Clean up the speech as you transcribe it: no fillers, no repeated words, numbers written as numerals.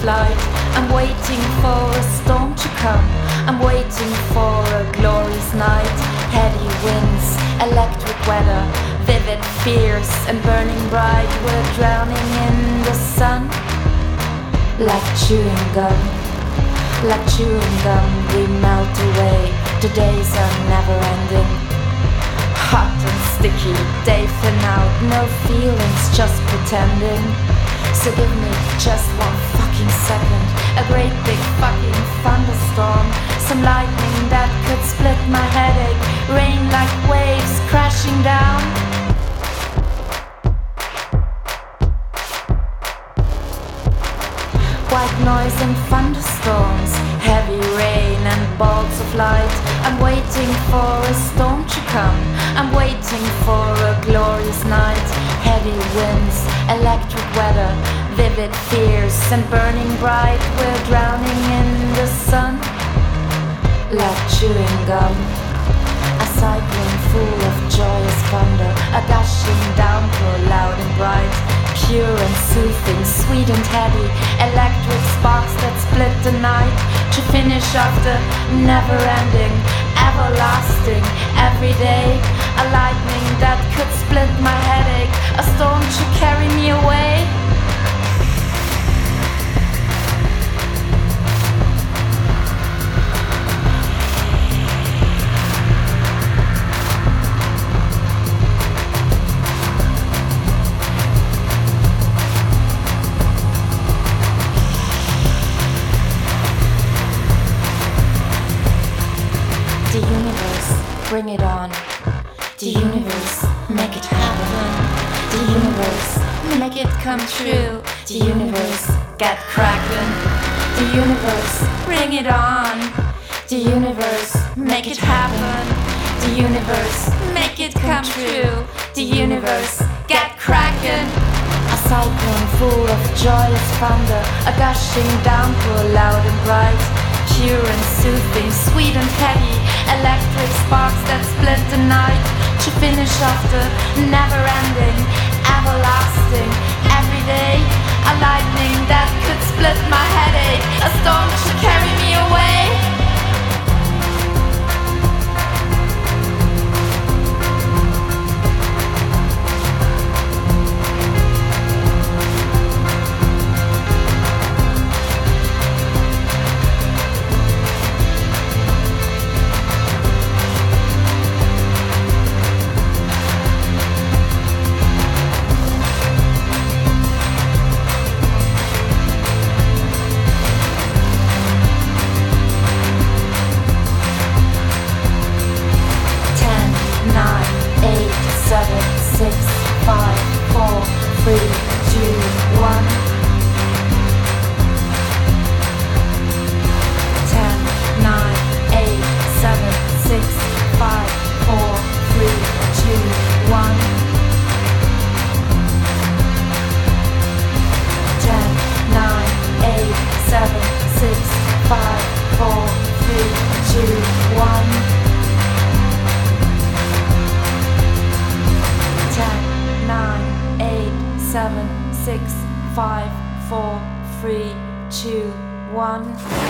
flight. I'm waiting for a storm to come. I'm waiting for a glorious night. Heady winds, electric weather, vivid, fierce and burning bright. We're drowning in the sun. Like chewing gum, like chewing gum, we melt away. The days are never ending. Hot and sticky, day thin out, no feelings, just pretending. So give me just one fucking second, a great big fucking thunderstorm, some lightning that could split my headache, rain like waves crashing down. White noise and thunderstorms, heavy rain and bolts of light. I'm waiting for a storm to come. I'm waiting for a glorious night. Heavy winds, electric weather, vivid, fierce and burning bright. We're drowning in the sun like chewing gum. A cyclone full of joyous thunder, a gushing downpour loud and bright. Pure and soothing, sweet and heady, electric sparks that split the night. To finish off the never-ending, everlasting, everyday. A lightning that could split my headache, a storm to carry me away. The universe, bring it on. The universe, make it happen. The universe, make it come true. The universe, get crackin'. The universe, bring it on. The universe, make it happen. The universe, make it come true. The universe, get crackin'. A cyclone full of joyous thunder, a gushing downpour loud and bright. Pure and soothing, sweet and heady, electric sparks that split the night. To finish off the never-ending, everlasting, everyday. A lightning that could split my headache, a storm to carry me away. Seven, 6, 5, 4, 3, 2, 1.